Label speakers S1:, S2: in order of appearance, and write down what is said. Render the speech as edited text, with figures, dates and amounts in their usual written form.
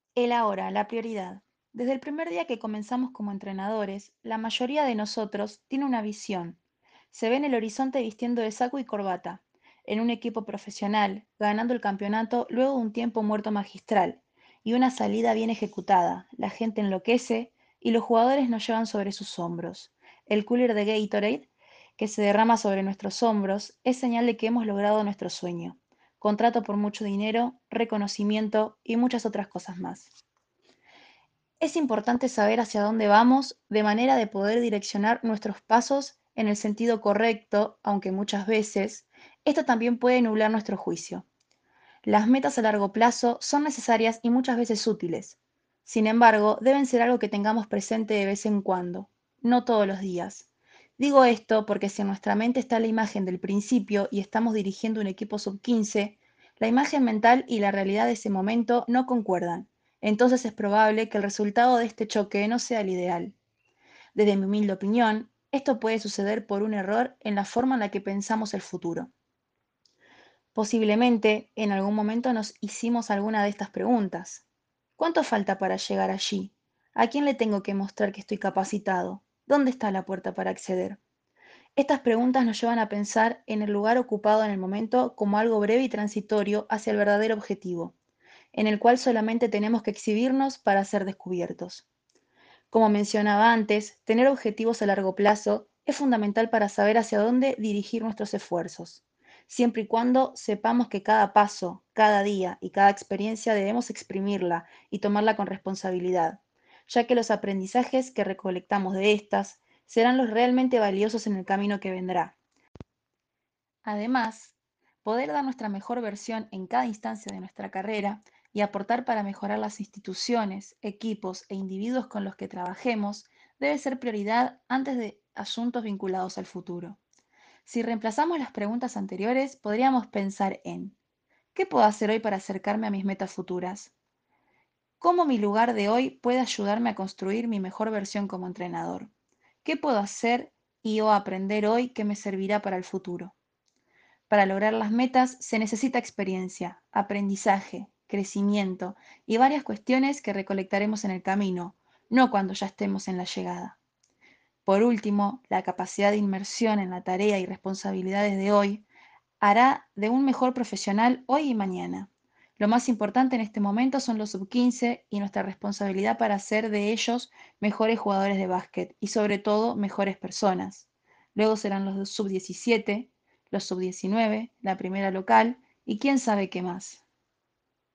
S1: El ahora, la prioridad. Desde el primer día que comenzamos como entrenadores, la mayoría de nosotros tiene una visión. Se ve en el horizonte vistiendo de saco y corbata, en un equipo profesional, ganando el campeonato luego de un tiempo muerto magistral, y una salida bien ejecutada. La gente enloquece y los jugadores nos llevan sobre sus hombros. El cooler de Gatorade, que se derrama sobre nuestros hombros, es señal de que hemos logrado nuestro sueño. Contrato por mucho dinero, reconocimiento y muchas otras cosas más. Es importante saber hacia dónde vamos de manera de poder direccionar nuestros pasos en el sentido correcto, aunque muchas veces esto también puede nublar nuestro juicio. Las metas a largo plazo son necesarias y muchas veces útiles. Sin embargo, deben ser algo que tengamos presente de vez en cuando, no todos los días. Digo esto porque si en nuestra mente está la imagen del principio y estamos dirigiendo un equipo sub-15, la imagen mental y la realidad de ese momento no concuerdan. Entonces es probable que el resultado de este choque no sea el ideal. Desde mi humilde opinión, esto puede suceder por un error en la forma en la que pensamos el futuro. Posiblemente en algún momento nos hicimos alguna de estas preguntas. ¿Cuánto falta para llegar allí? ¿A quién le tengo que mostrar que estoy capacitado? ¿Dónde está la puerta para acceder? Estas preguntas nos llevan a pensar en el lugar ocupado en el momento como algo breve y transitorio hacia el verdadero objetivo, en el cual solamente tenemos que exhibirnos para ser descubiertos. Como mencionaba antes, tener objetivos a largo plazo es fundamental para saber hacia dónde dirigir nuestros esfuerzos, siempre y cuando sepamos que cada paso, cada día y cada experiencia debemos exprimirla y tomarla con responsabilidad, ya que los aprendizajes que recolectamos de estas serán los realmente valiosos en el camino que vendrá. Además, poder dar nuestra mejor versión en cada instancia de nuestra carrera y aportar para mejorar las instituciones, equipos e individuos con los que trabajemos debe ser prioridad antes de asuntos vinculados al futuro. Si reemplazamos las preguntas anteriores, podríamos pensar en ¿qué puedo hacer hoy para acercarme a mis metas futuras? ¿Cómo mi lugar de hoy puede ayudarme a construir mi mejor versión como entrenador? ¿Qué puedo hacer y o aprender hoy que me servirá para el futuro? Para lograr las metas se necesita experiencia, aprendizaje, crecimiento y varias cuestiones que recolectaremos en el camino, no cuando ya estemos en la llegada. Por último, la capacidad de inmersión en la tarea y responsabilidades de hoy hará de un mejor profesional hoy y mañana. Lo más importante en este momento son los sub-15 y nuestra responsabilidad para hacer de ellos mejores jugadores de básquet y sobre todo mejores personas. Luego serán los sub-17, los sub-19, la primera local y quién sabe qué más.